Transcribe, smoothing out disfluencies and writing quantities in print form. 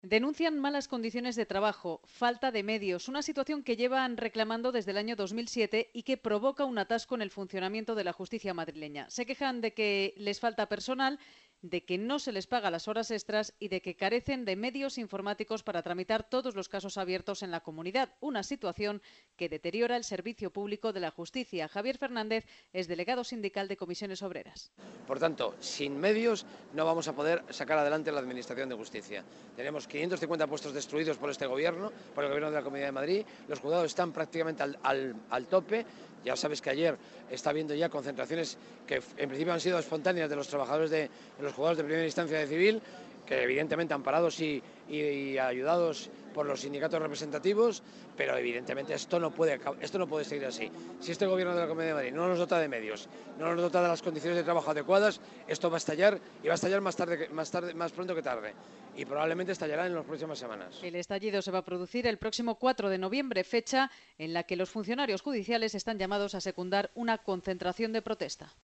Denuncian malas condiciones de trabajo, falta de medios, una situación que llevan reclamando desde el año 2007 y que provoca un atasco en el funcionamiento de la justicia madrileña. Se quejan de que les falta personal, de que no se les paga las horas extras y de que carecen de medios informáticos para tramitar todos los casos abiertos en la comunidad. Una situación que deteriora el servicio público de la justicia. Javier Fernández es delegado sindical de Comisiones Obreras. Por tanto, sin medios no vamos a poder sacar adelante la Administración de Justicia. Tenemos 550 puestos destruidos por este gobierno, por el gobierno de la Comunidad de Madrid. Los juzgados están prácticamente al tope. Ya sabes que ayer está habiendo ya concentraciones que en principio han sido espontáneas de los trabajadores de los juzgados de primera instancia de civil, que evidentemente amparados y ayudados por los sindicatos representativos, pero evidentemente esto no puede seguir así. Si este gobierno de la Comunidad de Madrid no nos dota de medios, no nos dota de las condiciones de trabajo adecuadas, esto va a estallar y va a estallar más pronto que tarde. Y probablemente estallará en las próximas semanas. El estallido se va a producir el próximo 4 de noviembre, fecha en la que los funcionarios judiciales están llamados a secundar una concentración de protesta.